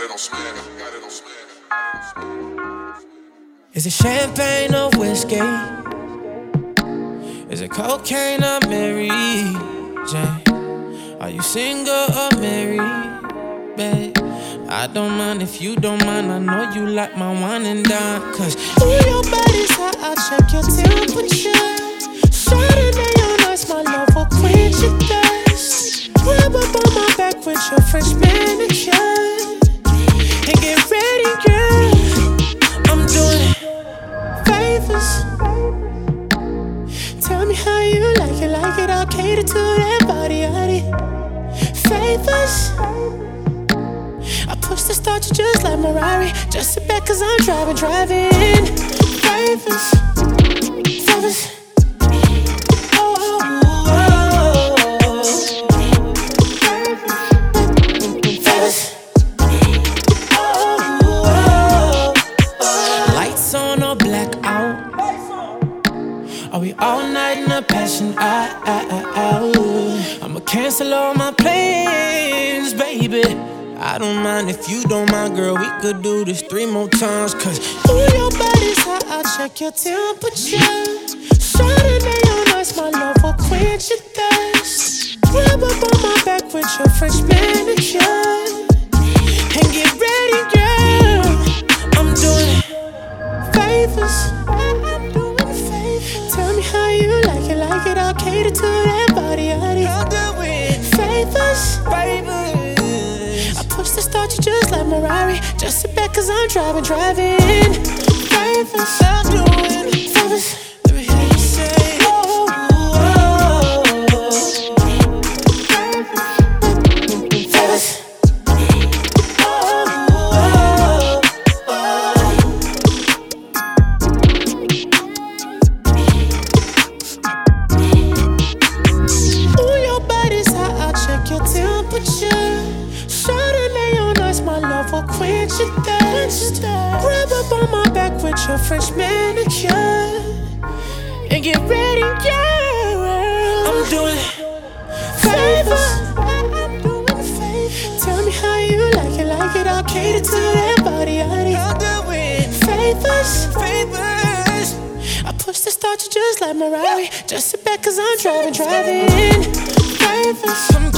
it on smack. Got it on smack. Is it champagne or whiskey? Is it cocaine or Mary Jane? Are you single or married, babe? I don't mind if you don't mind. I know you like my wine and dine. Cause ooh, your body's hot, I'll check your temperature. Saturday on ice, my love will quench your thirst. Rub up on my back with your French manicure. And get ready, girl, I'm doing favors. Tell me how you like it, I'll cater to that body, honey. Favors, I push the start, you just like Ferrari. Just sit back cause I'm driving. Favors, favors. Are we all night in a passion? I'ma cancel all my plans, baby. I don't mind if you don't mind, girl. We could do this 3 more times. Cause ooh, your body's hot, I'll check your temperature. Saturday on ice, my love will quench your thirst. Rub up on my back with your French manicure. And get ready, girl, I'm doing favors. Tell me how you like it, I'll cater to that body, honey. I'm doing favors, favors. I push the start, you just like Ferrari. Just sit back cause I'm driving. Favors, I'm doing favors. Let me hear you say, oh, favors. Saturday on ice, my love will quench your thirst. Rub up on my back with your French manicure. And get ready, girl, I'm doing favors. Tell me how you like it, I'll cater to that body, honey. I'm doing favors. I push the start, you just like Ferrari. Just sit back cause I'm driving. Favors.